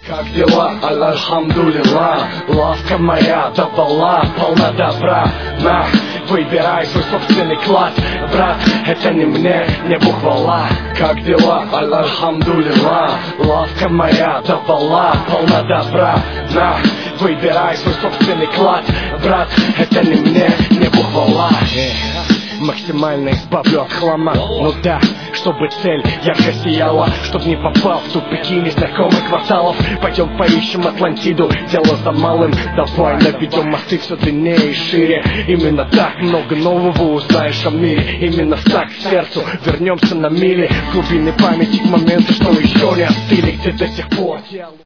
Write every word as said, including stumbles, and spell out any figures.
Как дела? Аль-Хамдулилла. Ласка моя давала полна добра. На, выбирай свой собственный клад, брат, это не мне, не бухвала. Как дела? Аль-Хамдулилла. Ласка моя давала полна добра. На, выбирай свой собственный клад, брат, это не мне, не бухвала. Максимально избавлю от хлама, ну да, чтобы цель ярко сияла, чтоб не попал в тупики незнакомых кварталов. Пойдем поищем Атлантиду, дело за малым. Давай наведем мосты все длиннее и шире. Именно так много нового узнаешь о мире. Именно так к сердцу вернемся на мили, в глубины памяти к моменту, что еще не остыли, где до сих пор